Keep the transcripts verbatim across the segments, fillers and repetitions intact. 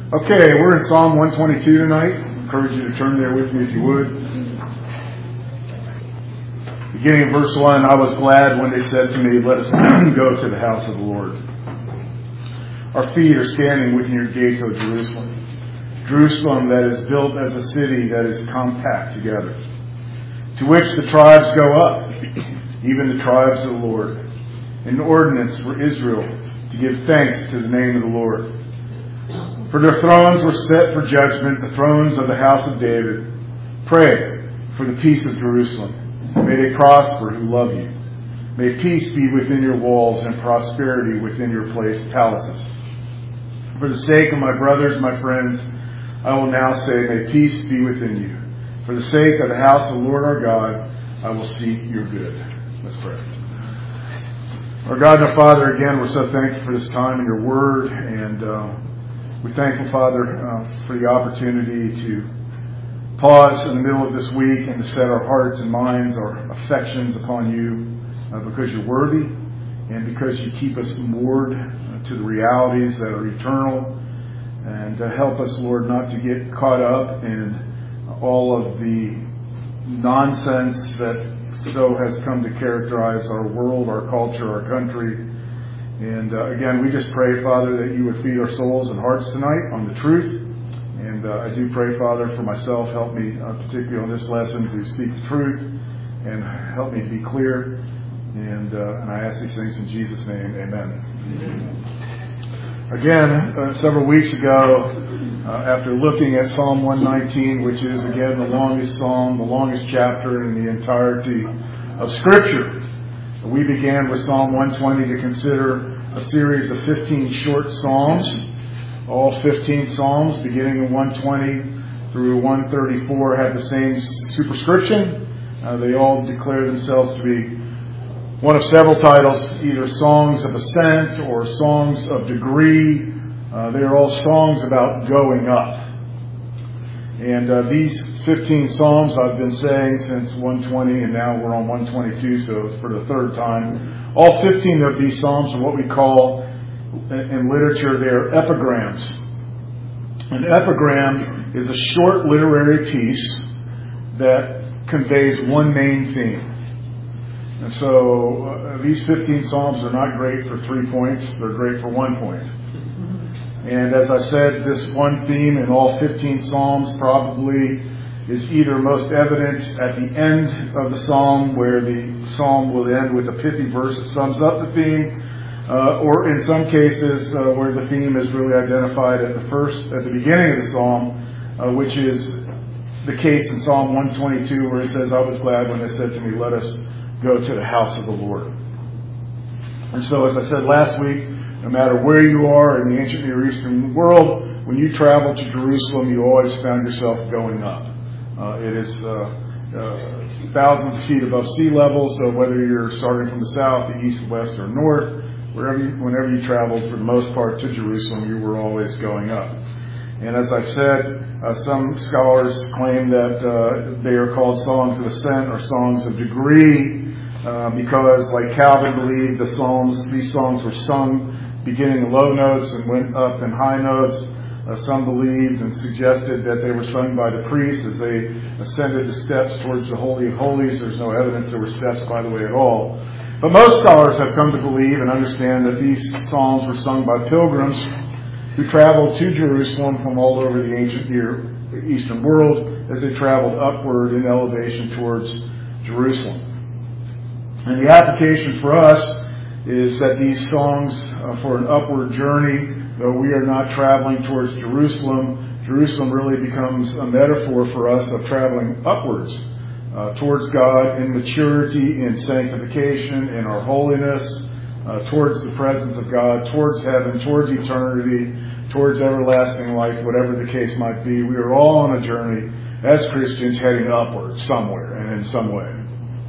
Okay, we're in Psalm one twenty-two tonight. I encourage you to turn there with me if you would. Beginning in verse one, I was glad when they said to me, let us go to the house of the Lord. Our feet are standing within your gates, O Jerusalem. Jerusalem that is built as a city that is compact together, to which the tribes go up, even the tribes of the Lord. An ordinance for Israel to give thanks to the name of the Lord. For their thrones were set for judgment, the thrones of the house of David. Pray for the peace of Jerusalem. May they prosper who love you. May peace be within your walls and prosperity within your place palaces. For the sake of my brothers, my friends, I will now say, may peace be within you. For the sake of the house of the Lord our God, I will seek your good. Let's pray. Our God and our Father, again, we're so thankful for this time in your word, and uh, we're thankful, Father, uh, for the opportunity to pause in the middle of this week and to set our hearts and minds, our affections upon you, uh, because you're worthy and because you keep us moored uh, to the realities that are eternal. And uh, help us, Lord, not to get caught up in all of the nonsense that so has come to characterize our world, our culture, our country. And uh, again, we just pray, Father, that you would feed our souls and hearts tonight on the truth. And uh, I do pray, Father, for myself, help me, uh, particularly on this lesson, to speak the truth and help me to be clear. And, uh, and I ask these things in Jesus' name. Amen. Amen. Again, uh, several weeks ago, uh, after looking at Psalm one nineteen, which is, again, the longest psalm, the longest chapter in the entirety of Scripture, we began with Psalm one twenty to consider a series of fifteen short psalms. All fifteen psalms, beginning in one twenty through one thirty-four, have the same superscription. Uh, they all declare themselves to be one of several titles, either songs of ascent or songs of degree. Uh, they are all songs about going up. And uh, these fifteen psalms, I've been saying since one twenty, and now we're on one twenty-two, so for the third time. All fifteen of these psalms are what we call, in literature, they're epigrams. An epigram is a short literary piece that conveys one main theme. And so uh, these fifteen psalms are not great for three points, they're great for one point. And as I said, this one theme in all fifteen psalms probably is either most evident at the end of the psalm, where the psalm will end with a pithy verse that sums up the theme, uh, or in some cases uh, where the theme is really identified at the first, at the beginning of the psalm, uh, which is the case in Psalm one twenty-two, where it says, I was glad when they said to me, let us go to the house of the Lord. And so, as I said last week, no matter where you are in the ancient Near Eastern world, when you travel to Jerusalem, you always found yourself going up. Uh, it is uh, uh, thousands of feet above sea level, so whether you're starting from the south, the east, west, or north, wherever you, whenever you traveled, for the most part, to Jerusalem, you were always going up. And as I've said, uh, some scholars claim that uh, they are called songs of ascent or songs of degree, uh, because, like Calvin believed, the psalms, these songs were sung beginning in low notes and went up in high notes. Uh, some believed and suggested that they were sung by the priests as they ascended the steps towards the Holy of Holies. There's no evidence there were steps, by the way, at all. But most scholars have come to believe and understand that these psalms were sung by pilgrims who traveled to Jerusalem from all over the ancient Near Eastern world as they traveled upward in elevation towards Jerusalem. And the application for us is that these songs uh, for an upward journey, though we are not traveling towards Jerusalem, Jerusalem really becomes a metaphor for us of traveling upwards uh, towards God in maturity, in sanctification, in our holiness, uh, towards the presence of God, towards heaven, towards eternity, towards everlasting life, whatever the case might be. We are all on a journey as Christians heading upwards somewhere and in some way.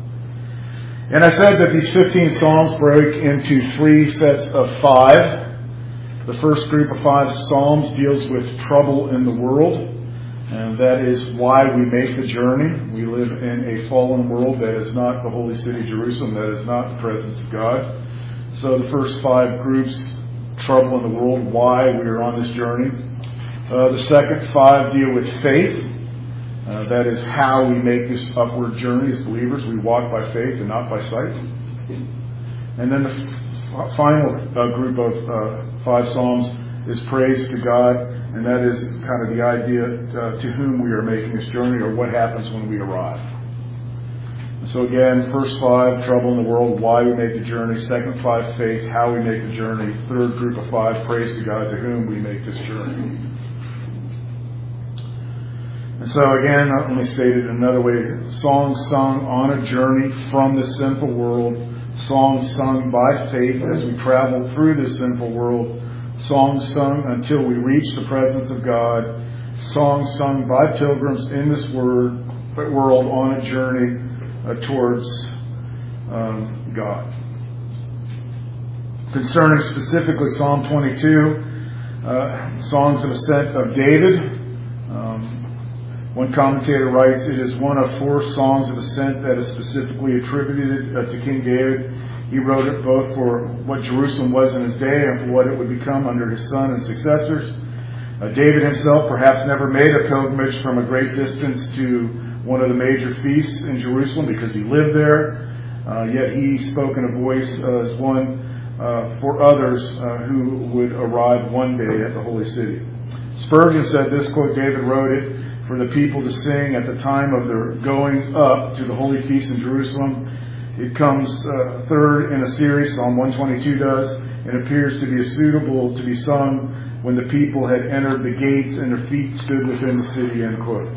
And I said that these fifteen psalms break into three sets of five. The first group of five psalms deals with trouble in the world, and that is why we make the journey. We live in a fallen world that is not the holy city Jerusalem, that is not the presence of God. So the first five groups, trouble in the world, why we are on this journey. Uh, the second five deal with faith. Uh, that is how we make this upward journey as believers. We walk by faith and not by sight. And then the f- final uh, group of uh, five Psalms is praise to God. And that is kind of the idea uh, to whom we are making this journey, or what happens when we arrive. So again, first five, trouble in the world, why we make the journey. Second five, faith, how we make the journey. Third group of five, praise to God, to whom we make this journey. And so again, let me state it another way. Songs sung on a journey from this sinful world. Songs sung by faith as we travel through this sinful world. Songs sung until we reach the presence of God. Songs sung by pilgrims in this word, world on a journey uh, towards um, God. Concerning specifically Psalm twenty-two, uh, songs of ascent of David. Um, One commentator writes, it is one of four songs of ascent that is specifically attributed uh, to King David. He wrote it both for what Jerusalem was in his day and for what it would become under his son and successors. Uh, David himself perhaps never made a pilgrimage from a great distance to one of the major feasts in Jerusalem because he lived there. Uh, yet he spoke in a voice uh, as one uh, for others uh, who would arrive one day at the holy city. Spurgeon said this, quote, David wrote it for the people to sing at the time of their going up to the holy feast in Jerusalem. It comes uh, third in a series, Psalm one twenty-two does, and appears to be suitable to be sung when the people had entered the gates and their feet stood within the city, end quote.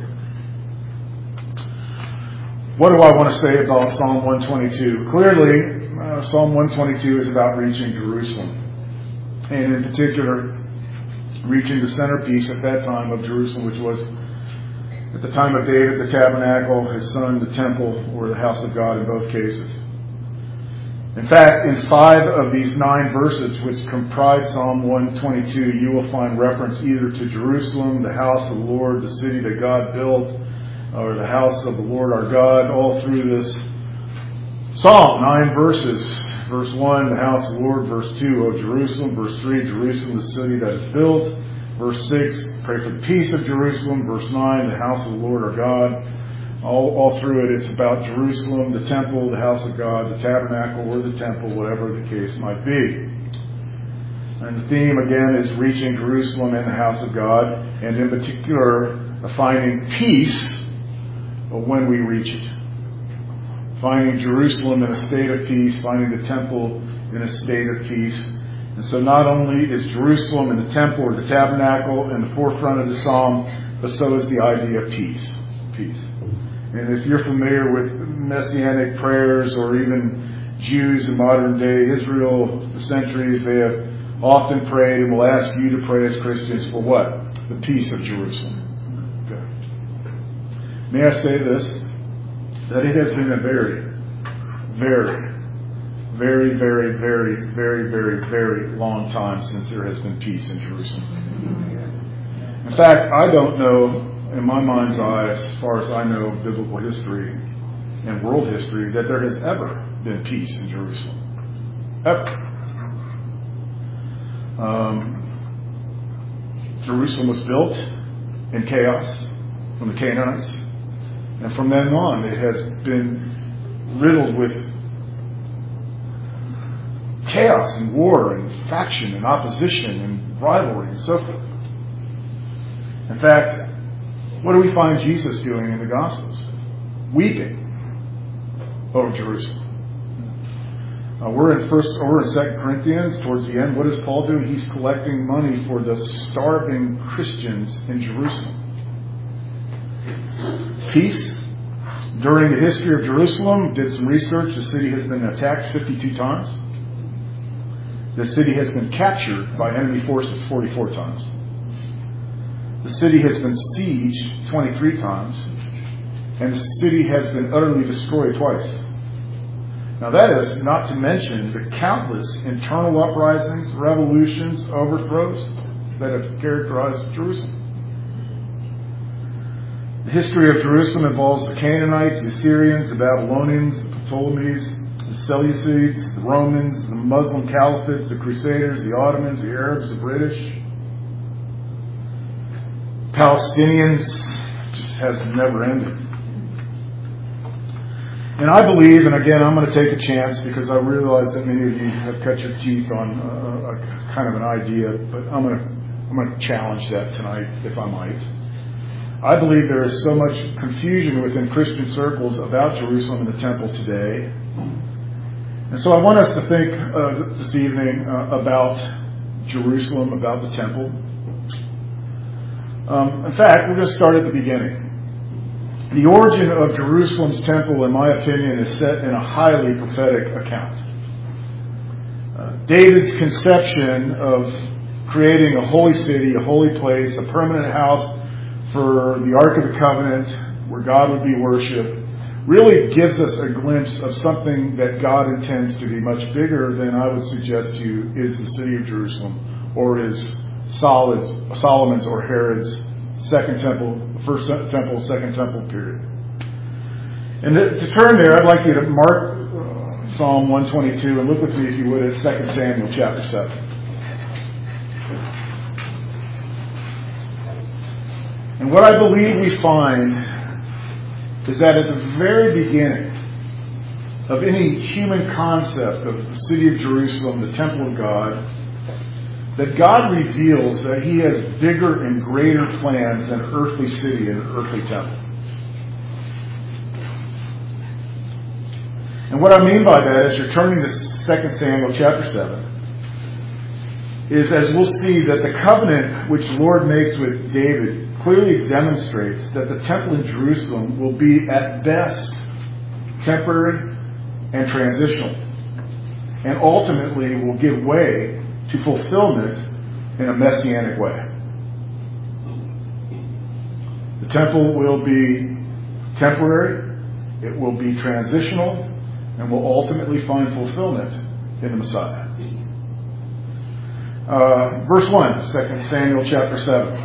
What do I want to say about Psalm one twenty-two? Clearly, uh, Psalm one twenty-two is about reaching Jerusalem. And in particular, reaching the centerpiece at that time of Jerusalem, which was at the time of David, the tabernacle, his son, the temple, or the house of God in both cases. In fact, in five of these nine verses which comprise Psalm one twenty-two, you will find reference either to Jerusalem, the house of the Lord, the city that God built, or the house of the Lord our God, all through this psalm. Nine verses. Verse one, the house of the Lord. Verse two, O Jerusalem. Verse three, Jerusalem, the city that is built. Verse six, pray for the peace of Jerusalem. Verse nine, the house of the Lord our God. All, all through it, it's about Jerusalem, the temple, the house of God, the tabernacle, or the temple, whatever the case might be. And the theme, again, is reaching Jerusalem and the house of God, and in particular, finding peace when we reach it. Finding Jerusalem in a state of peace, finding the temple in a state of peace. And so not only is Jerusalem and the temple or the tabernacle in the forefront of the psalm, but so is the idea of peace. Peace. And if you're familiar with Messianic prayers or even Jews in modern day Israel for centuries, they have often prayed and will ask you to pray as Christians for what? The peace of Jerusalem. Okay. May I say this? That it has been a very, very, very, very, very, very, very, very long time since there has been peace in Jerusalem. In fact, I don't know, in my mind's eye, as far as I know of biblical history and world history, that there has ever been peace in Jerusalem. Ever. Um, Jerusalem was built in chaos from the Canaanites. And from then on, it has been riddled with chaos and war and faction and opposition and rivalry and so forth. In fact, what do we find Jesus doing in the Gospels? Weeping over Jerusalem. Uh, we're in first, or in Second Corinthians towards the end. What is Paul doing? He's collecting money for the starving Christians in Jerusalem. Peace. During the history of Jerusalem, did some research. The city has been attacked fifty-two times. The city has been captured by enemy forces forty-four times. The city has been sieged twenty-three times. And the city has been utterly destroyed twice. Now that is not to mention the countless internal uprisings, revolutions, overthrows that have characterized Jerusalem. The history of Jerusalem involves the Canaanites, the Assyrians, the Babylonians, the Ptolemies, the Seleucids, the Romans, the Muslim Caliphates, the Crusaders, the Ottomans, the Arabs, the British. Palestinians just has never ended. And I believe, and again, I'm going to take a chance because I realize that many of you have cut your teeth on a, a kind of an idea, but I'm going to I'm going to challenge that tonight, if I might. I believe there is so much confusion within Christian circles about Jerusalem and the temple today. And so I want us to think uh, this evening uh, about Jerusalem, about the temple. Um, in fact, we're going to start at the beginning. The origin of Jerusalem's temple, in my opinion, is set in a highly prophetic account. Uh, David's conception of creating a holy city, a holy place, a permanent house for the Ark of the Covenant, where God would be worshipped, really gives us a glimpse of something that God intends to be much bigger than I would suggest to you is the city of Jerusalem, or is Solomon's or Herod's second temple, first temple, second temple period. And to turn there, I'd like you to mark uh, Psalm one twenty-two and look with me, if you would, at Second Samuel chapter seven. And what I believe we find is that at the very beginning of any human concept of the city of Jerusalem, the temple of God, that God reveals that He has bigger and greater plans than an earthly city and an earthly temple. And what I mean by that, as you're turning to Second Samuel chapter seven, is as we'll see that the covenant which the Lord makes with David clearly demonstrates that the temple in Jerusalem will be at best temporary and transitional, and ultimately will give way to fulfillment in a messianic way. The temple will be temporary, it will be transitional, and will ultimately find fulfillment in the Messiah. Uh, verse one, Second Samuel chapter seven.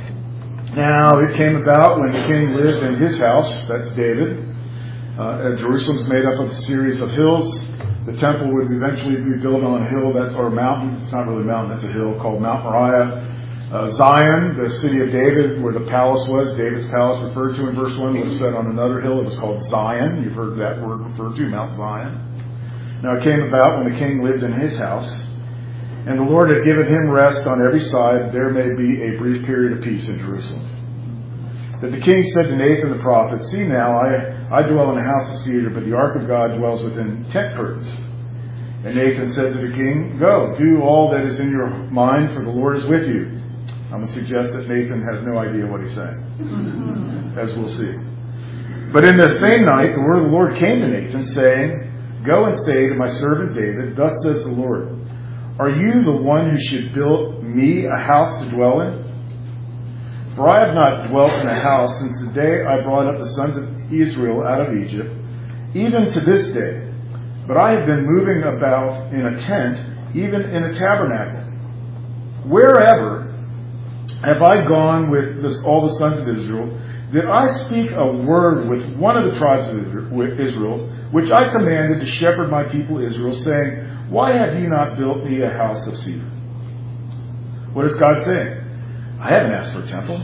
Now it came about when the king lived in his house, that's David. Uh, Jerusalem's made up of a series of hills. The temple would eventually be built on a hill, that's or a mountain. It's not really a mountain, it's a hill called Mount Moriah. Uh, Zion, the city of David, where the palace was, David's palace referred to in verse one, was set on another hill. It was called Zion. You've heard that word referred to, Mount Zion. Now it came about when the king lived in his house, and the Lord had given him rest on every side, there may be a brief period of peace in Jerusalem. That the king said to Nathan the prophet, see now, I, I dwell in a house of cedar, but the ark of God dwells within tent curtains. And Nathan said to the king, go, do all that is in your mind, for the Lord is with you. I'm going to suggest that Nathan has no idea what he's saying, as we'll see. But in the same night, the word of the Lord came to Nathan, saying, go and say to my servant David, thus says the Lord, are you the one who should build me a house to dwell in? For I have not dwelt in a house since the day I brought up the sons of Israel out of Egypt, even to this day. But I have been moving about in a tent, even in a tabernacle. Wherever have I gone with this, all the sons of Israel? Did I speak a word with one of the tribes of Israel, which I commanded to shepherd my people Israel, saying, why have you not built me a house of cedar? What is God saying? I haven't asked for a temple.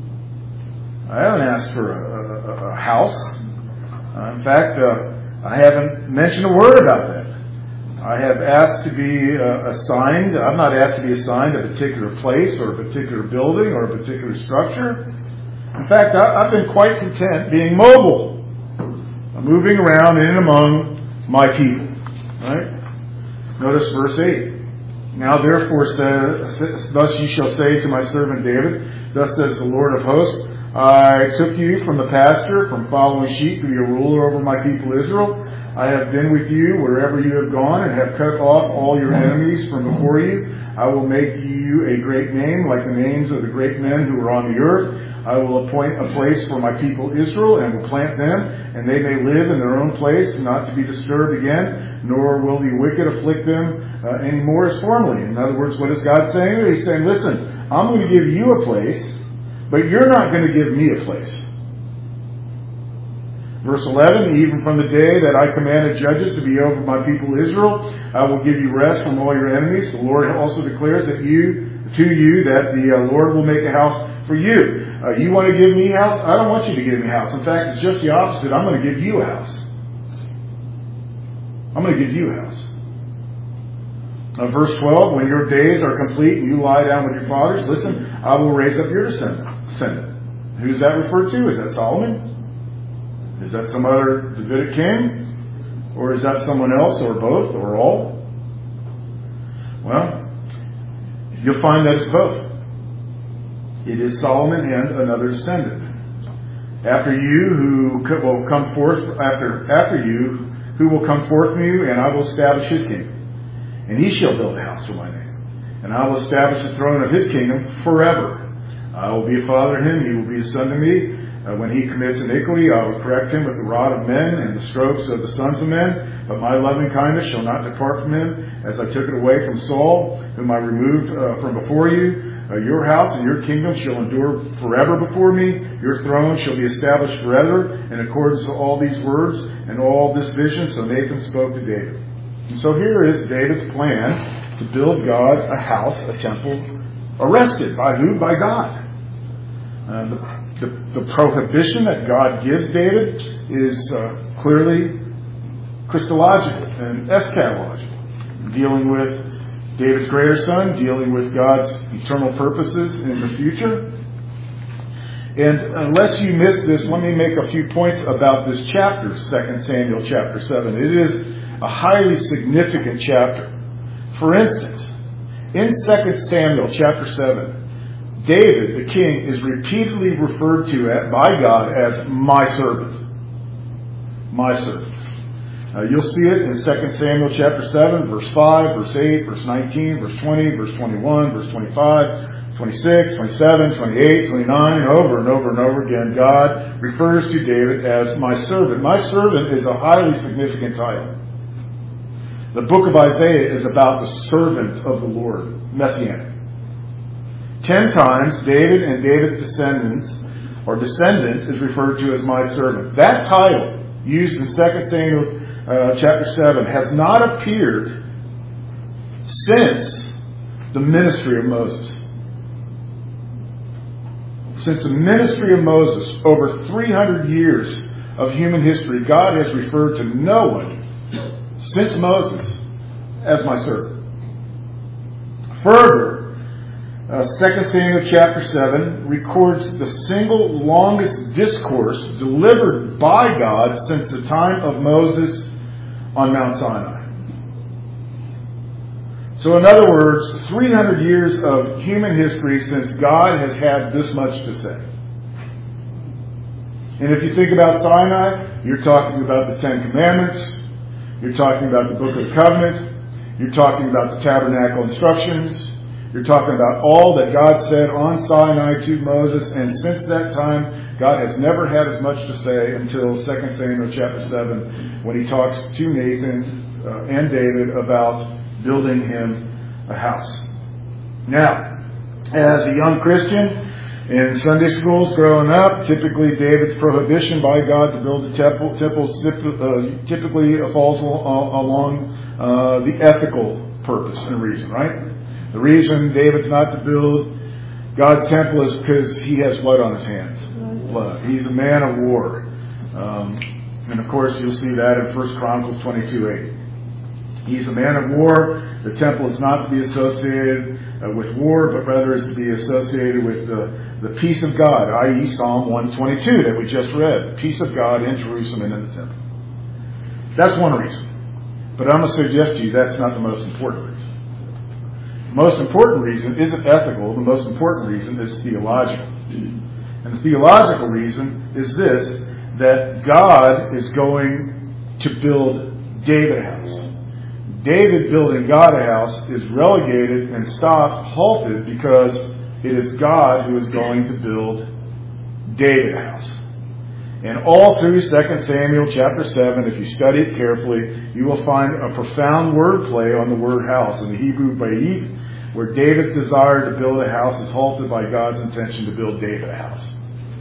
I haven't asked for a, a, a house. Uh, in fact, uh, I haven't mentioned a word about that. I have asked to be uh, assigned, I'm not asked to be assigned a particular place or a particular building or a particular structure. In fact, I, I've been quite content being mobile, moving around in and among my people. Right? Notice verse eight. Now therefore, says, thus you shall say to my servant David, thus says the Lord of hosts, I took you from the pasture, from following sheep, to be a ruler over my people Israel. I have been with you wherever you have gone, and have cut off all your enemies from before you. I will make you a great name, like the names of the great men who are on the earth. I will appoint a place for my people Israel, and will plant them, and they may live in their own place, not to be disturbed again, nor will the wicked afflict them uh, any more as formerly. In other words, what is God saying? He's saying, listen, I'm going to give you a place, but you're not going to give me a place. Verse eleven, even from the day that I commanded judges to be over my people Israel, I will give you rest from all your enemies. The Lord also declares that you, to you that the uh, Lord will make a house for you. uh, you want to give me a house? I don't want you to give me a house. In fact, it's just the opposite. I'm going to give you a house. I'm going to give you a house. Uh, verse twelve, when your days are complete and you lie down with your fathers, listen, I will raise up your descendant. Who is that referred to? Is that Solomon? Is that some other Davidic king? Or is that someone else, or both, or all? Well, you'll find that it's both. It is Solomon and another descendant. After you who will come forth, after, after you, who will come forth from you, and I will establish his kingdom. And he shall build a house for my name. And I will establish the throne of his kingdom forever. I will be a father to him, he will be a son to me. Uh, when he commits iniquity, I will correct him with the rod of men and the strokes of the sons of men. But my loving kindness shall not depart from him, as I took it away from Saul, whom I removed uh, from before you. Uh, your house and your kingdom shall endure forever before me. Your throne shall be established forever, in accordance with all these words and all this vision. So Nathan spoke to David. And so here is David's plan to build God a house, a temple, arrested by who? By God. Uh, the, the, the prohibition that God gives David is uh, clearly Christological and eschatological, dealing with David's greater son, dealing with God's eternal purposes in the future. And unless you missed this, let me make a few points about this chapter, Second Samuel chapter seven. It is a highly significant chapter. For instance, in Second Samuel chapter seven, David, the king, is repeatedly referred to by God as my servant. My servant. Uh, you'll see it in Second Samuel chapter seven, verse five, verse eight, verse nineteen, verse twenty, verse twenty-one, verse twenty-five, twenty-six, twenty-seven, twenty-eight, twenty-nine, and over and over and over again, God refers to David as my servant. My servant is a highly significant title. The book of Isaiah is about the servant of the Lord, Messianic. Ten times, David and David's descendants, or descendant, is referred to as my servant. That title, used in Second Samuel uh, chapter seven, has not appeared since the ministry of Moses. Since the ministry of Moses, over three hundred years of human history, God has referred to no one since Moses as my servant. Further, uh, Second Samuel chapter seven records the single longest discourse delivered by God since the time of Moses on Mount Sinai. So in other words, three hundred years of human history since God has had this much to say. And if you think about Sinai, you're talking about the Ten Commandments. You're talking about the Book of the Covenant. You're talking about the tabernacle instructions. You're talking about all that God said on Sinai to Moses. And since that time, God has never had as much to say until Second Samuel chapter seven, when he talks to Nathan uh, and David about building him a house. Now, as a young Christian, in Sunday schools growing up, typically David's prohibition by God to build a temple, temple uh, typically falls along uh, the ethical purpose and reason, right? The reason David's not to build God's temple is because he has blood on his hands. Blood. He's a man of war. Um, and of course you'll see that in First Chronicles twenty-two eight. He's a man of war. The temple is not to be associated uh, with war, but rather is to be associated with the The peace of God, that is. Psalm one twenty-two that we just read. The peace of God in Jerusalem and in the temple. That's one reason. But I'm going to suggest to you that's not the most important reason. The most important reason isn't ethical. The most important reason is theological. And the theological reason is this, that God is going to build David a house. David building God a house is relegated and stopped, halted, because it is God who is going to build David a house. And all through Second Samuel chapter seven, if you study it carefully, you will find a profound wordplay on the word house. In the Hebrew bayit, where David's desire to build a house is halted by God's intention to build David a house.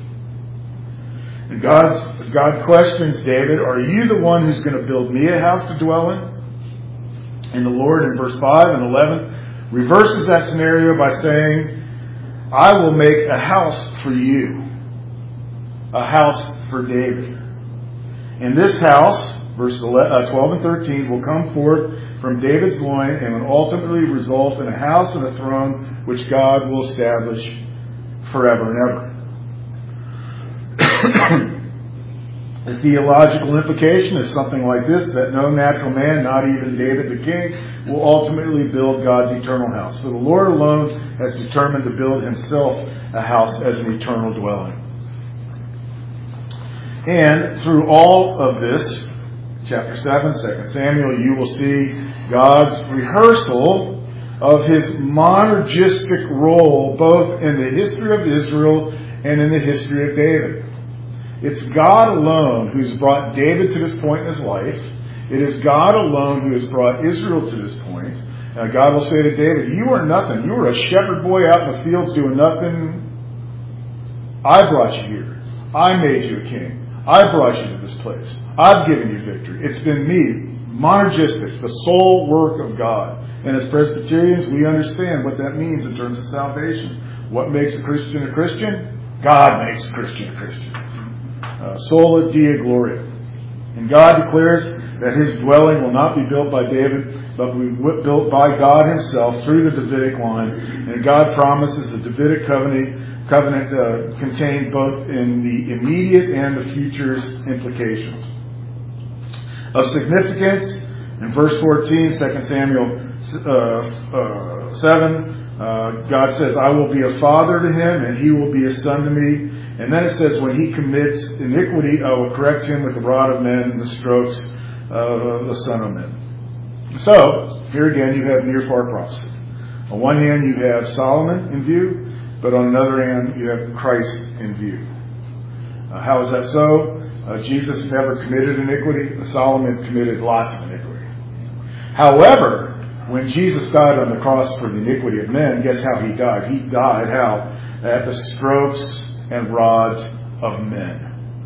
And God's, God questions David, are you the one who's going to build me a house to dwell in? And the Lord in verse five and eleven reverses that scenario by saying, I will make a house for you, a house for David. And this house, verses twelve and thirteen, will come forth from David's loin and will ultimately result in a house and a throne which God will establish forever and ever. The theological implication is something like this, that no natural man, not even David the king, will ultimately build God's eternal house. So the Lord alone has determined to build himself a house as an eternal dwelling. And through all of this, chapter seven, Second Samuel, you will see God's rehearsal of his monergistic role both in the history of Israel and in the history of David. It's God alone who's brought David to this point in his life. It is God alone who has brought Israel to this point. Uh, God will say to David, you are nothing. You were a shepherd boy out in the fields doing nothing. I brought you here. I made you a king. I brought you to this place. I've given you victory. It's been me, monergistic, the sole work of God. And as Presbyterians, we understand what that means in terms of salvation. What makes a Christian a Christian? God makes a Christian a Christian. Uh, sola Deo Gloria. And God declares that his dwelling will not be built by David, but will be built by God himself through the Davidic line. And God promises the Davidic covenant, covenant uh, contained both in the immediate and the future's implications. Of significance, in verse fourteen, Second Samuel uh, uh, seven, uh, God says, I will be a father to him, and he will be a son to me. And then it says, when he commits iniquity, I will correct him with the rod of men and the strokes of the son of men. So, here again you have near-far prophecy. On one hand you have Solomon in view, but on another hand you have Christ in view. Uh, how is that so? Uh, Jesus never committed iniquity. Solomon committed lots of iniquity. However, when Jesus died on the cross for the iniquity of men, guess how he died? He died how? At the strokes and rods of men.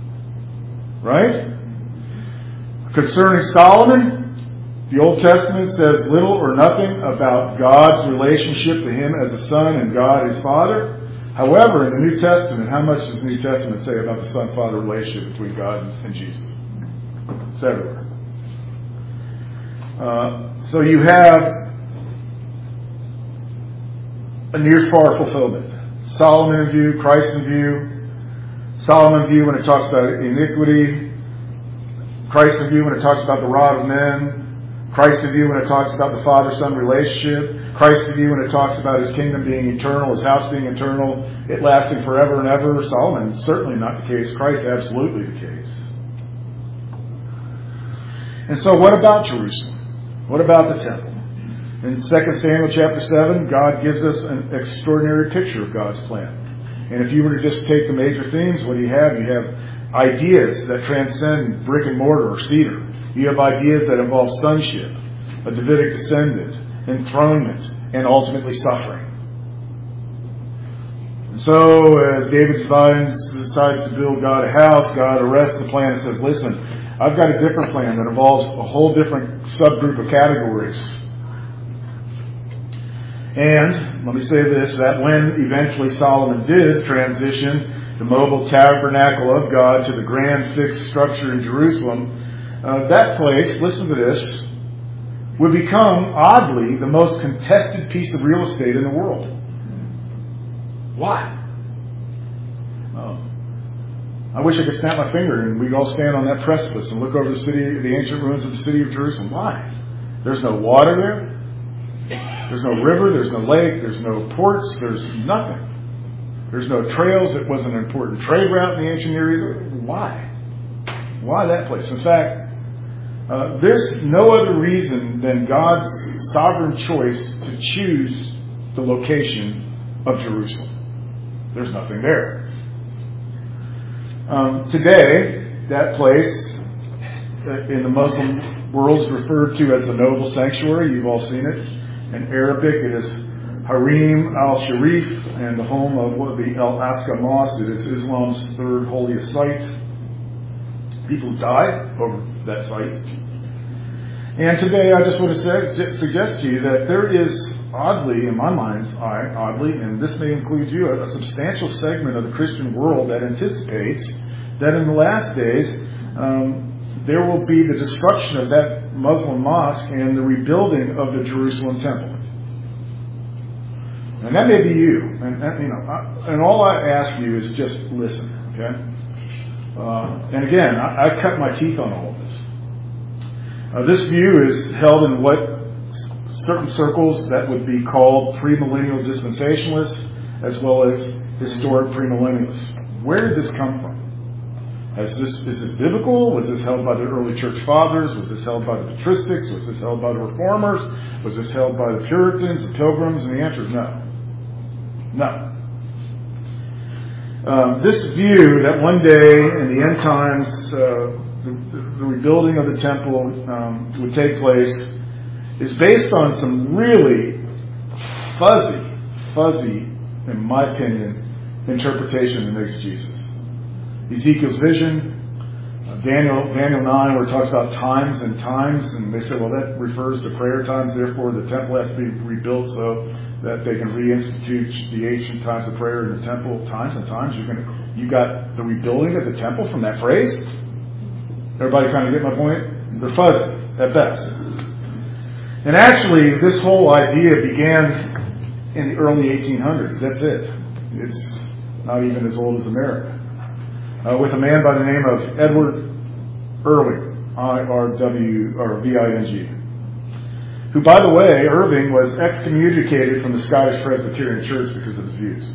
Right? Concerning Solomon, the Old Testament says little or nothing about God's relationship to him as a son and God his father. However, in the New Testament, how much does the New Testament say about the son-father relationship between God and Jesus? It's everywhere. Uh, so you have a near-far fulfillment. Solomon in view, Christ in view. Solomon in view when it talks about iniquity. Christ in view when it talks about the rod of men. Christ in view when it talks about the father-son relationship. Christ in view when it talks about his kingdom being eternal, his house being eternal, it lasting forever and ever. Solomon, certainly not the case. Christ, absolutely the case. And so what about Jerusalem? What about the temple? In Second Samuel chapter seven, God gives us an extraordinary picture of God's plan. And if you were to just take the major themes, what do you have? You have ideas that transcend brick and mortar or cedar. You have ideas that involve sonship, a Davidic descendant, enthronement, and ultimately suffering. And so, as David decides, decides to build God a house, God arrests the plan and says, listen, I've got a different plan that involves a whole different subgroup of categories. And, let me say this, that when eventually Solomon did transition the mobile tabernacle of God to the grand fixed structure in Jerusalem, uh, that place, listen to this, would become, oddly, the most contested piece of real estate in the world. Why? Oh. I wish I could snap my finger and we could all stand on that precipice and look over the city, the ancient ruins of the city of Jerusalem. Why? There's no water there. There's no river, there's no lake, there's no ports, there's nothing. There's no trails. It wasn't an important trade route in the ancient Near East. Why? Why that place? In fact, uh, there's no other reason than God's sovereign choice to choose the location of Jerusalem. There's nothing there. Um, today, that place in the Muslim world is referred to as the Noble Sanctuary. You've all seen it. In Arabic, it is Harim al-Sharif, and the home of what the Al-Aqsa Mosque. It is Islam's third holiest site. People die over that site. And today, I just want to say, suggest to you that there is oddly, in my mind's eye, oddly, and this may include you, a, a substantial segment of the Christian world that anticipates that in the last days um, there will be the destruction of that Muslim mosque and the rebuilding of the Jerusalem temple. And that may be you. And, and you know, I, and all I ask you is just listen, okay? Uh, and again, I, I cut my teeth on all of this. Uh, this view is held in what certain circles that would be called premillennial dispensationalists, as well as historic premillennialists. Where did this come from? Has this, is this biblical? Was this held by the early church fathers? Was this held by the patristics? Was this held by the reformers? Was this held by the Puritans, the Pilgrims? And the answer is no. No. Um, this view that one day in the end times uh, the, the rebuilding of the temple um, would take place is based on some really fuzzy, fuzzy, in my opinion, interpretation of exegesis. Ezekiel's vision, uh, Daniel Daniel nine, where it talks about times and times, and they say, well, that refers to prayer times, therefore the temple has to be rebuilt so that they can reinstitute the ancient times of prayer in the temple. Times and times, you're gonna, you got the rebuilding of the temple from that phrase? Everybody kind of get my point? They're fuzzy, at best. And actually, this whole idea began in the early eighteen hundreds. That's it. It's not even as old as America. Uh, with a man by the name of Edward Irving, I R W, or V I N G, who, by the way, Irving was excommunicated from the Scottish Presbyterian Church because of his views.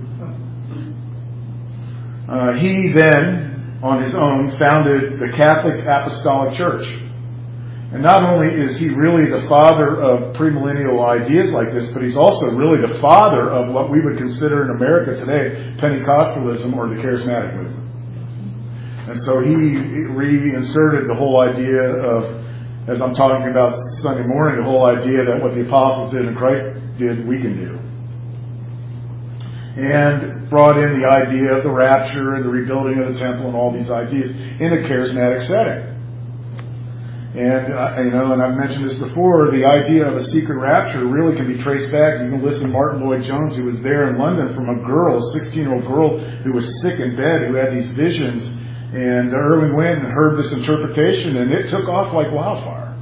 Uh, he then, on his own, founded the Catholic Apostolic Church. And not only is he really the father of premillennial ideas like this, but he's also really the father of what we would consider in America today Pentecostalism or the Charismatic movement. And so he reinserted the whole idea of, as I'm talking about Sunday morning, the whole idea that what the apostles did and Christ did, we can do. And brought in the idea of the rapture and the rebuilding of the temple and all these ideas in a charismatic setting. And, uh, you know, and I've mentioned this before, the idea of a secret rapture really can be traced back. You can listen to Martin Lloyd-Jones, who was there in London, from a girl, a sixteen-year-old girl who was sick in bed, who had these visions. And Irving went and heard this interpretation, and it took off like wildfire.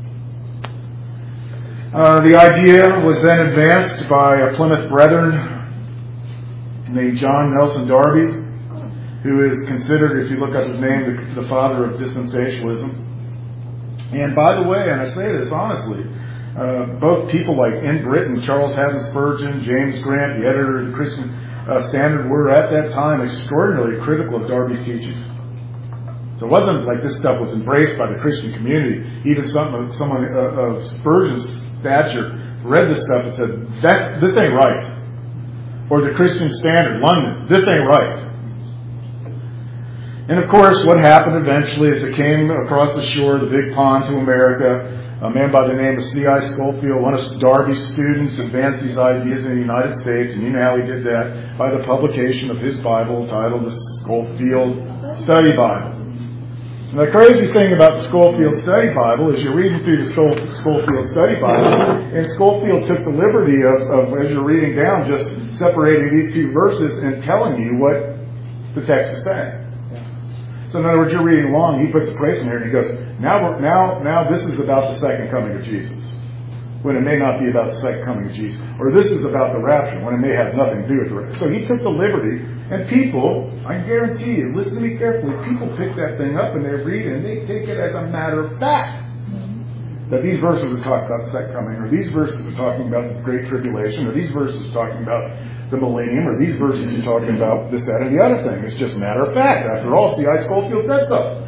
Uh, the idea was then advanced by a Plymouth Brethren named John Nelson Darby, who is considered, if you look up his name, the, the father of dispensationalism. And by the way, and I say this honestly, uh, both people like in Britain, Charles Haddon Spurgeon, James Grant, the editor of the Christian uh, Standard, were at that time extraordinarily critical of Darby's teachings. So it wasn't like this stuff was embraced by the Christian community. Even some, someone uh, of Spurgeon's stature read this stuff and said, that, this ain't right. Or the Christian Standard, London, this ain't right. And of course, what happened eventually is it came across the shore of the big pond to America. A man by the name of C I Scofield, one of Darby's students, advanced these ideas in the United States. And you know how he did that? By the publication of his Bible titled the Scofield Study Bible. And the crazy thing about the Scofield Study Bible is you're reading through the Scofield Study Bible, and Scofield took the liberty of, of, as you're reading down, just separating these two verses and telling you what the text is saying. So in other words, you're reading along, he puts a place in here and he goes, now, now, now this is about the second coming of Jesus, when it may not be about the second coming of Jesus. Or this is about the rapture, when it may have nothing to do with the rapture. So he took the liberty, and people, I guarantee you, listen to me carefully, people pick that thing up and they read it and they take it as a matter of fact that these verses are talking about the second coming, or these verses are talking about the Great Tribulation, or these verses are talking about the millennium, or these verses are talking about this, that, and the other thing. It's just a matter of fact. After all, C I Scofield said so.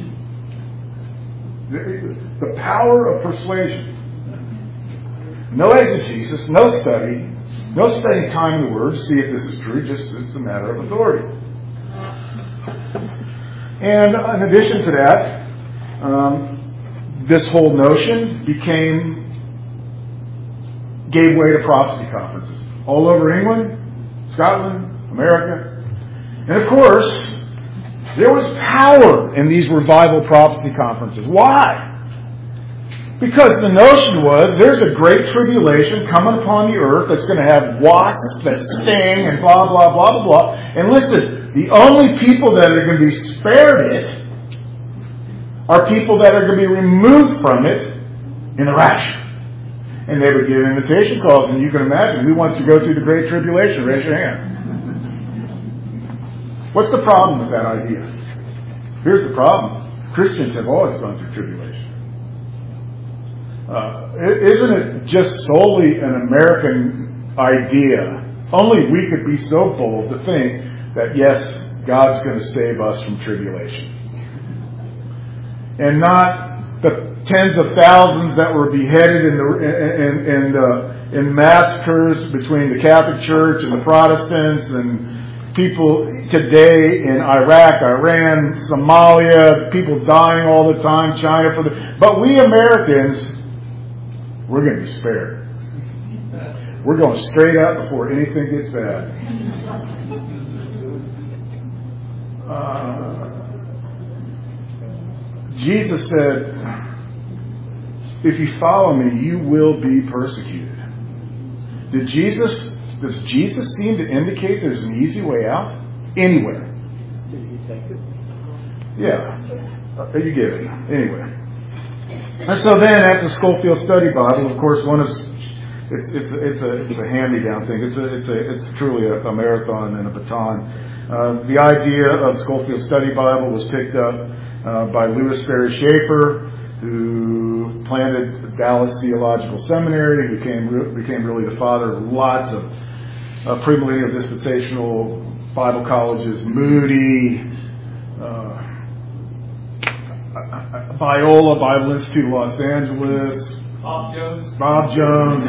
The, the power of persuasion. No exegesis, no study, no spending time in the Word to see if this is true, just it's a matter of authority. And in addition to that, um, this whole notion became, gave way to prophecy conferences. All over England, Scotland, America. And of course, there was power in these revival prophecy conferences. Why? Because the notion was there's a great tribulation coming upon the earth that's going to have wasps that sting and blah, blah, blah, blah, blah. And listen, the only people that are going to be spared it are people that are going to be removed from it in the rapture. And they would give invitation calls, and you can imagine who wants to go through the great tribulation. Raise your hand. What's the problem with that idea? Here's the problem. Christians have always gone through tribulation. Uh, isn't it just solely an American idea? Only we could be so bold to think that, yes, God's going to save us from tribulation. And not the tens of thousands that were beheaded in, the, in, in, uh, in massacres between the Catholic Church and the Protestants, and people today in Iraq, Iran, Somalia, people dying all the time, China. For the, but we Americans, we're going to be spared. We're going straight out before anything gets bad. Uh, Jesus said, if you follow me, you will be persecuted. Did Jesus, does Jesus seem to indicate there's an easy way out? Anywhere. Did he take it? Yeah. Uh, you get it. Anyway. And so then at the Scofield Study Bible, of course, one is, it's, it's, it's, a, it's a hand-me-down thing. It's, a, it's, a, it's truly a, a marathon and a baton. Uh, the idea of Scofield Study Bible was picked up uh, by Lewis Ferry Schaefer, who planted Dallas Theological Seminary, who became, became really the father of lots of uh, premillennial dispensational Bible colleges, Moody, uh, Biola Bible Institute of Los Angeles, Bob Jones, Bob Jones,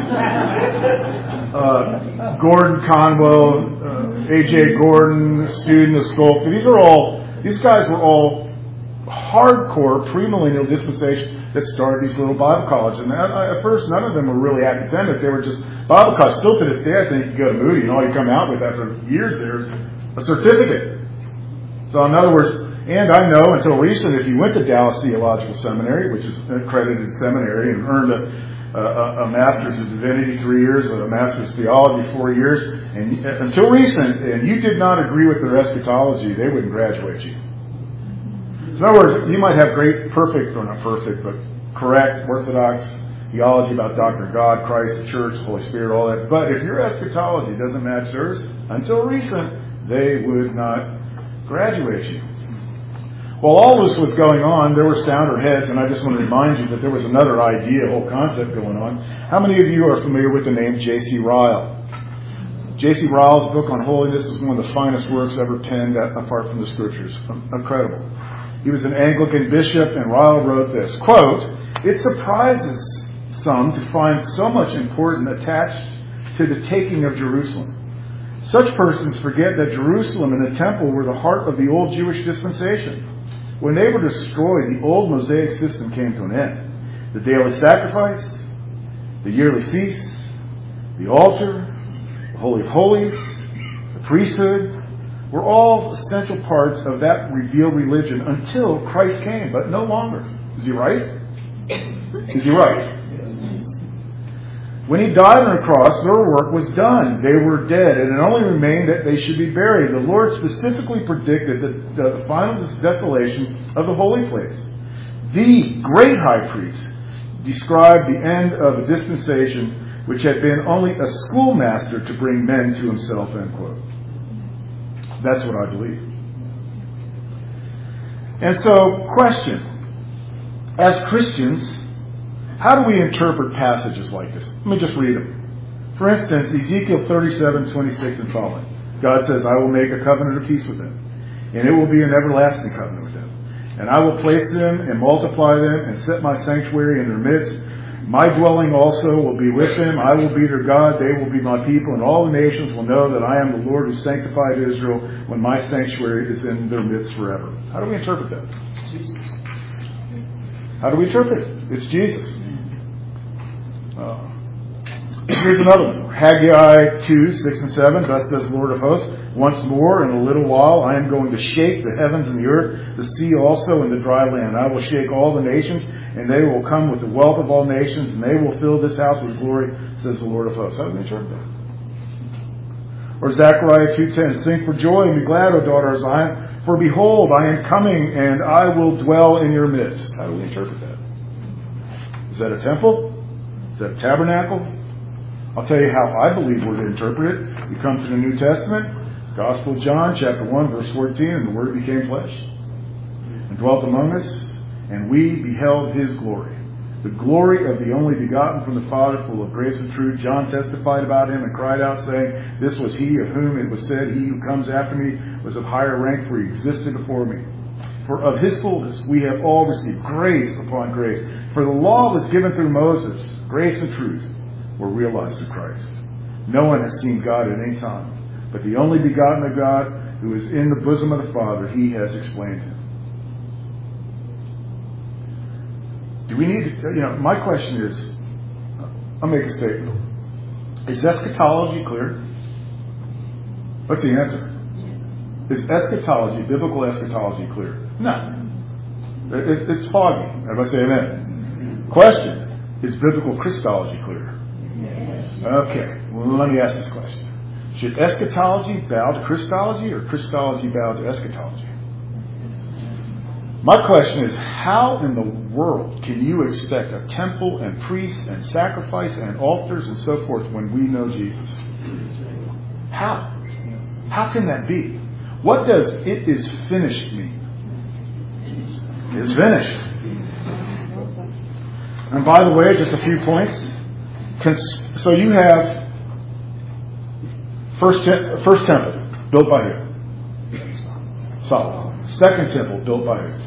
uh, Gordon Conwell, uh, A J Gordon, student of Scofield. These are all, these guys were all hardcore premillennial dispensation that started these little Bible colleges. And at first, none of them were really academic. They were just Bible colleges. Still to this day, I think you go to Moody and all you come out with after years there is a certificate. So in other words, and I know until recent, if you went to Dallas Theological Seminary, which is an accredited seminary, and earned a, a, a master's of divinity three years, a master's of theology four years, and until recent, and you did not agree with their eschatology, they wouldn't graduate you. In other words, you might have great, perfect, or not perfect, but correct, orthodox theology about doctrine of God, Christ, the church, the Holy Spirit, all that. But if your eschatology doesn't match theirs, until recent, they would not graduate you. While all this was going on, there were sounder heads, and I just want to remind you that there was another idea, a whole concept going on. How many of you are familiar with the name J C Ryle? J C Ryle's book on holiness is one of the finest works ever penned apart from the scriptures. Incredible. He was an Anglican bishop, and Ryle wrote this, quote, "It surprises some to find so much importance attached to the taking of Jerusalem. Such persons forget that Jerusalem and the temple were the heart of the old Jewish dispensation. When they were destroyed, the old Mosaic system came to an end. The daily sacrifice, the yearly feasts, the altar, the Holy of Holies, the priesthood, were all essential parts of that revealed religion until Christ came, but no longer." Is he right? Is he right? When he died on the cross, their work was done. They were dead, and it only remained that they should be buried. The Lord specifically predicted the, the final desolation of the holy place. The great high priest described the end of a dispensation which had been only a schoolmaster to bring men to himself, end quote. That's what I believe. And so, question. As Christians, how do we interpret passages like this? Let me just read them. For instance, Ezekiel thirty-seven, twenty-six and following. God says, "I will make a covenant of peace with them, and it will be an everlasting covenant with them. And I will place them and multiply them and set my sanctuary in their midst. My dwelling also will be with them. I will be their God. They will be my people. And all the nations will know that I am the Lord who sanctified Israel when my sanctuary is in their midst forever." How do we interpret that? It's Jesus. How do we interpret it? It's Jesus. Uh, Here's another one. Haggai two, six and seven. Thus says the Lord of hosts, once more in a little while I am going to shake the heavens and the earth, the sea also and the dry land. I will shake all the nations, and they will come with the wealth of all nations, and they will fill this house with glory, says the Lord of hosts. How do we interpret that? Or Zechariah two ten. Sing for joy and be glad, O daughter of Zion, for behold, I am coming, and I will dwell in your midst. How do we interpret that? Is that a temple? Is that a tabernacle? I'll tell you how I believe we're to interpret it. You come to the New Testament, Gospel of John, chapter one, verse fourteen, and the Word became flesh and dwelt among us, and we beheld His glory. The glory of the only begotten from the Father, full of grace and truth. John testified about Him and cried out, saying, this was He of whom it was said, He who comes after me was of higher rank, for He existed before me. For of His fullness we have all received grace upon grace. For the law was given through Moses. Grace and truth were realized through Christ. No one has seen God at any time, but the only begotten of God, who is in the bosom of the Father, He has explained Him. Do we need to, you know, my question is, I'll make a statement. Is eschatology clear? What's the answer? Is eschatology, biblical eschatology, clear? No. It, it, it's foggy. Everybody say amen. Question. Is biblical Christology clear? Okay. Well, let me ask this question. Should eschatology bow to Christology or Christology bow to eschatology? My question is, how in the world can you expect a temple and priests and sacrifice and altars and so forth when we know Jesus? How? How can that be? What does "it is finished" mean? It's finished. And by the way, just a few points. So you have first, first temple built by who? Solomon. Second temple built by who?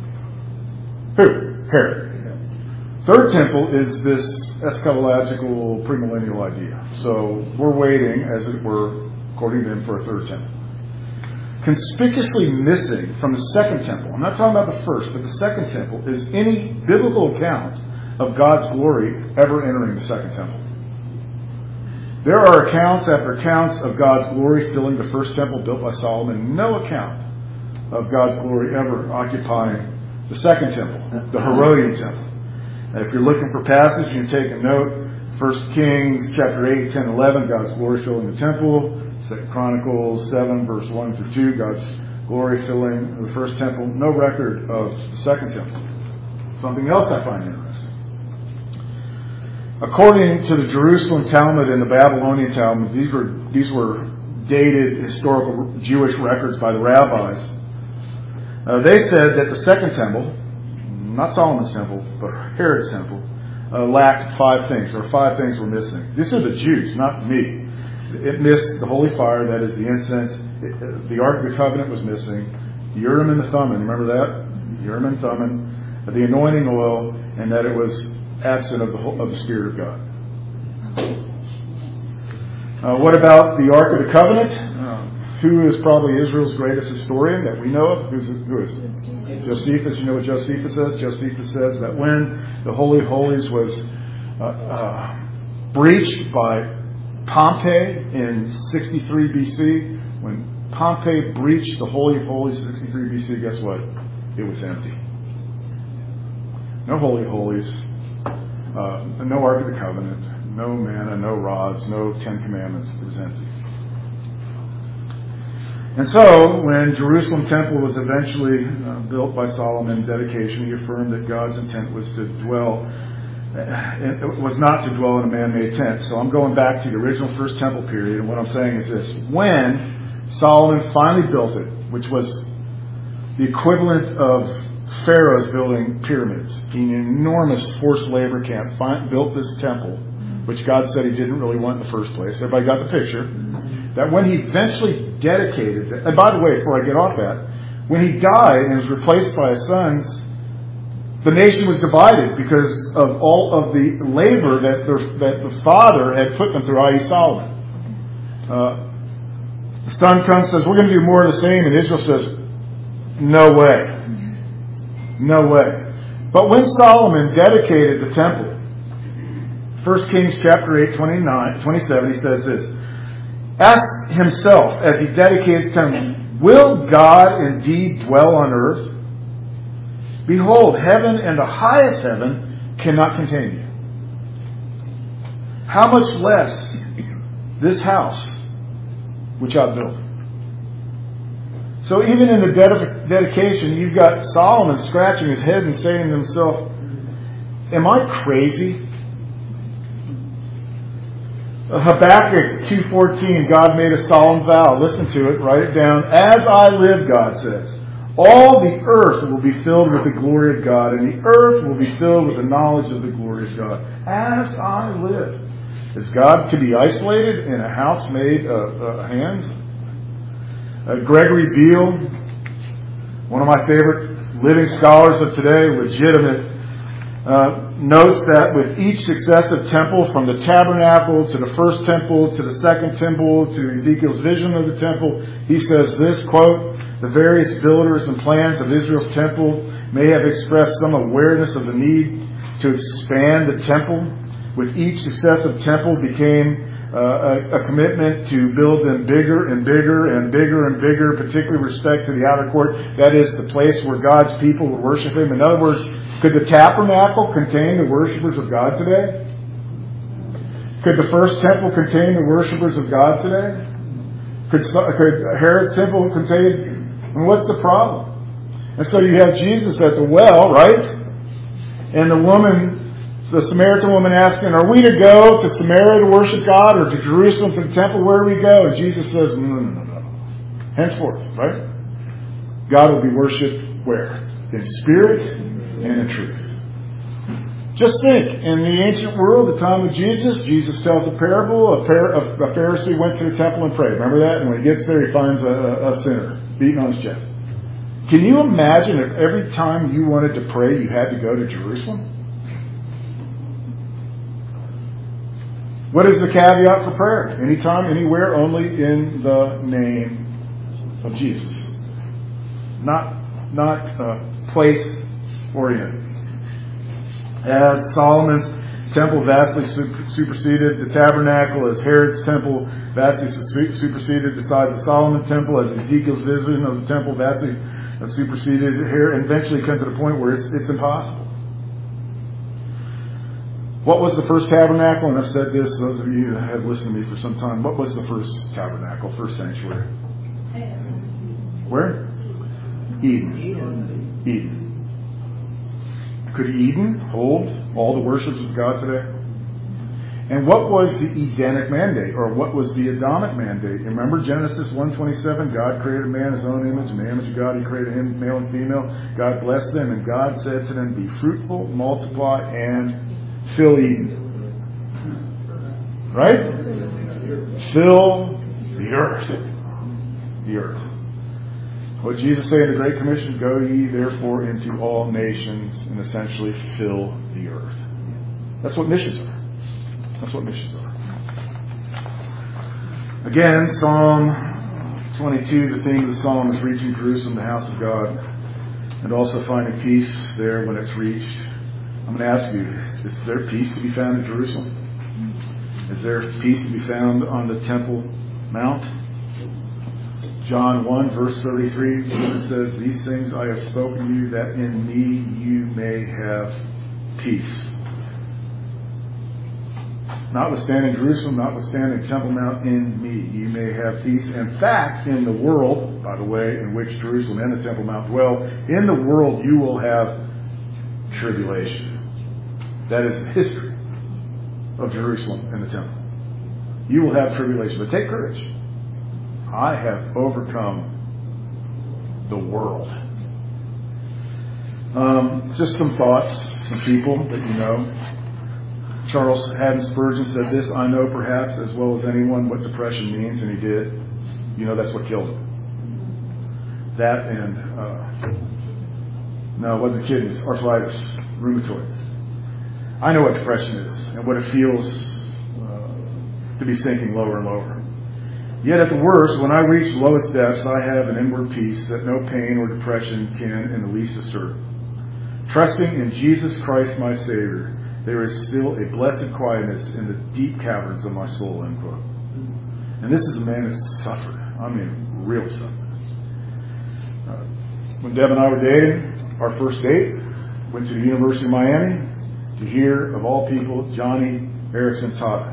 Who? Herod. Third temple is this eschatological premillennial idea. So we're waiting, as it were, according to him, for a third temple. Conspicuously missing from the second temple, I'm not talking about the first, but the second temple, is any biblical account of God's glory ever entering the second temple. There are accounts after accounts of God's glory filling the first temple built by Solomon. No account of God's glory ever occupying the second temple, the Herodian temple. And if you're looking for passage, you can take a note. First Kings chapter eight, ten, eleven, God's glory filling the temple. Second Chronicles seven, verse one through two, God's glory filling the first temple. No record of the second temple. Something else I find interesting. According to the Jerusalem Talmud and the Babylonian Talmud, these were these were dated historical Jewish records by the rabbis. Uh, they said that the second temple, not Solomon's temple, but Herod's temple, uh, lacked five things, or five things were missing. These are the Jews, not me. It missed the holy fire, that is the incense. It, the Ark of the Covenant was missing. The Urim and the Thummim, remember that? Urim and Thummim. The anointing oil, and that it was absent of the of the Spirit of God. Uh, what about the Ark of the Covenant? Uh, who is probably Israel's greatest historian that we know of? Who's, who is it? Josephus. You know what Josephus says? Josephus says that when the Holy of Holies was uh, uh, breached by Pompey in sixty-three B C, when Pompey breached the Holy of Holies in sixty-three B C, guess what? It was empty. No Holy of Holies, uh, no Ark of the Covenant, no manna, no rods, no Ten Commandments. It was empty. And so, when Jerusalem Temple was eventually uh, built by Solomon, dedication, he affirmed that God's intent was to dwell It was not to dwell in a man-made tent. So I'm going back to the original First Temple period, and what I'm saying is this. When Solomon finally built it, which was the equivalent of Pharaoh's building pyramids, an enormous forced labor camp, built this temple, which God said he didn't really want in the first place. Everybody got the picture. That when he eventually dedicated it, and by the way, before I get off that, when he died and was replaced by his sons, the nation was divided because of all of the labor that the, that the father had put them through, that is. Solomon. Uh, the son comes and says, we're going to do more of the same. And Israel says, no way. No way. But when Solomon dedicated the temple, First Kings chapter eight, twenty-nine, twenty-seven, he says this. Ask himself as he dedicates the temple, will God indeed dwell on earth? Behold, heaven and the highest heaven cannot contain you. How much less this house which I built. So even in the ded- dedication, you've got Solomon scratching his head and saying to himself, am I crazy? Habakkuk two fourteen, God made a solemn vow. Listen to it, write it down. As I live, God says, all the earth will be filled with the glory of God, and the earth will be filled with the knowledge of the glory of God. As I live. Is God to be isolated in a house made of uh, hands? Uh, Gregory Beale, one of my favorite living scholars of today, legitimate, uh, notes that with each successive temple, from the tabernacle to the first temple to the second temple to Ezekiel's vision of the temple, he says this, quote, the various builders and plans of Israel's temple may have expressed some awareness of the need to expand the temple. With each successive temple became uh, a, a commitment to build them bigger and bigger and bigger and bigger, particularly with respect to the outer court. That is the place where God's people would worship Him. In other words, could the tabernacle contain the worshipers of God today? Could the first temple contain the worshipers of God today? Could, could Herod's temple contain? And what's the problem? And so you have Jesus at the well, right? And the woman, the Samaritan woman asking, are we to go to Samaria to worship God or to Jerusalem to the temple? Where do we go? And Jesus says, no, no, no, no. Henceforth, right? God will be worshipped where? In spirit and in truth. Just think, in the ancient world, the time of Jesus, Jesus tells a parable. A, par- a Pharisee went to the temple and prayed. Remember that? And when he gets there, he finds a, a, a sinner beating on his chest. Can you imagine if every time you wanted to pray, you had to go to Jerusalem? What is the caveat for prayer? Anytime, anywhere, only in the name of Jesus. Not, not uh, place oriented. As Solomon's temple vastly superseded the tabernacle, as Herod's temple vastly superseded the size of Solomon's temple, as Ezekiel's vision of the temple vastly superseded here, and eventually come to the point where it's, it's impossible. What was the first tabernacle? And I've said this, those of you who have listened to me for some time. What was the first tabernacle, first sanctuary? Where? Eden. Eden. Could Eden hold all the worships of God today? And what was the Edenic mandate, or what was the Adamic mandate? Remember Genesis one twenty-seven, God created man in His own image, in the image of God He created him, male and female. God blessed them, and God said to them, be fruitful, multiply, and fill Eden. Right? Fill the earth. The earth. What did Jesus say in the Great Commission? Go ye therefore into all nations and essentially fill the earth. That's what missions are. That's what missions are. Again, Psalm twenty-two, the theme of the psalm is reaching Jerusalem, the house of God, and also finding peace there when it's reached. I'm going to ask you, is there peace to be found in Jerusalem? Is there peace to be found on the Temple Mount? John one, verse thirty-three, Jesus says, these things I have spoken to you, that in me you may have peace. Notwithstanding Jerusalem, notwithstanding Temple Mount, in me you may have peace. In fact, in the world, by the way, in which Jerusalem and the Temple Mount dwell, in the world you will have tribulation. That is the history of Jerusalem and the temple. You will have tribulation, but take courage. I have overcome the world. Um, just some thoughts, some people that you know. Charles Haddon Spurgeon said this, I know perhaps as well as anyone what depression means, and he did. You know that's what killed him. That and, uh, no, it wasn't kidneys, arthritis, rheumatoid. I know what depression is and what it feels uh, to be sinking lower and lower. Yet at the worst, when I reach lowest depths, I have an inward peace that no pain or depression can in the least assert. Trusting in Jesus Christ my Savior, There is still a blessed quietness in the deep caverns of my soul, end quote. And this is a man that's suffered. I mean, real suffered. Uh, when Deb and I were dating, our first date, went to the University of Miami to hear, of all people, Johnny Erickson Tata.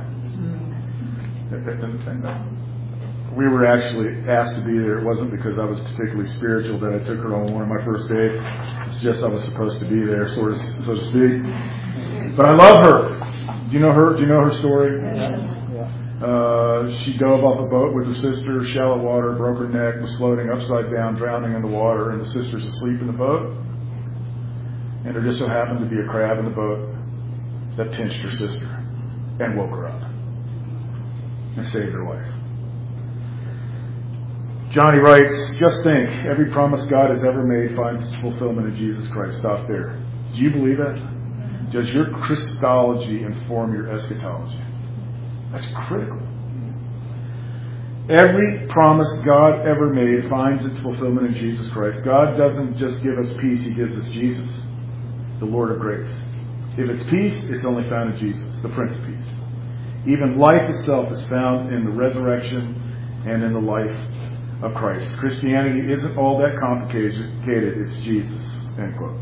We were actually asked to be there. It wasn't because I was particularly spiritual that I took her on one of my first dates. It's just I was supposed to be there, sort of, so to speak. But I love her. Do you know her? Do you know her story? Uh, she dove off a boat with her sister, shallow water, broke her neck, was floating upside down, drowning in the water, and the sister's asleep in the boat. And there just so happened to be a crab in the boat that pinched her sister and woke her up and saved her life. Johnny writes, just think, every promise God has ever made finds its fulfillment in Jesus Christ. Stop there. Do you believe that? Does your Christology inform your eschatology? That's critical. Every promise God ever made finds its fulfillment in Jesus Christ. God doesn't just give us peace, He gives us Jesus, the Lord of grace. If it's peace, it's only found in Jesus, the Prince of Peace. Even life itself is found in the resurrection and in the life of Christ. Christianity isn't all that complicated, it's Jesus, end quote.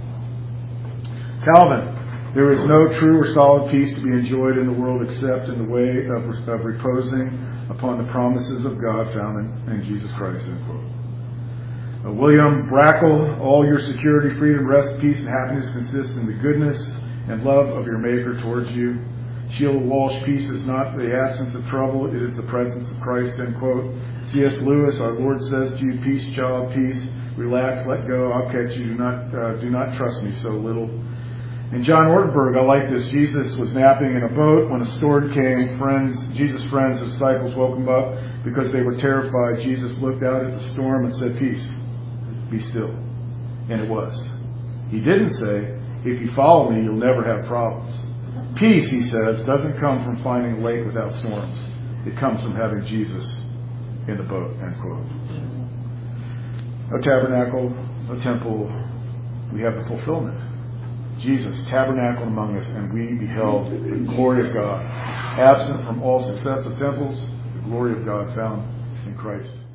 Calvin, there is no true or solid peace to be enjoyed in the world except in the way of, of reposing upon the promises of God found in, in Jesus Christ, end quote. Uh, William Brackle, all your security, freedom, rest, peace, and happiness consist in the goodness and love of your Maker towards you. Sheila Walsh, peace is not the absence of trouble, it is the presence of Christ, end quote. C S Lewis, our Lord says to you, peace, child, peace, relax, let go, I'll catch you, do not, uh, do not trust me so little. And John Ortenberg, I like this, Jesus was napping in a boat when a storm came. Friends, Jesus' friends, the disciples woke him up because they were terrified. Jesus looked out at the storm and said, peace, be still. And it was. He didn't say, if you follow me, you'll never have problems. Peace, he says, doesn't come from finding a lake without storms. It comes from having Jesus in the boat, end quote. No tabernacle, no temple. We have the fulfillment. Jesus tabernacled among us, and we beheld the glory of God. Absent from all successive temples, the glory of God found in Christ.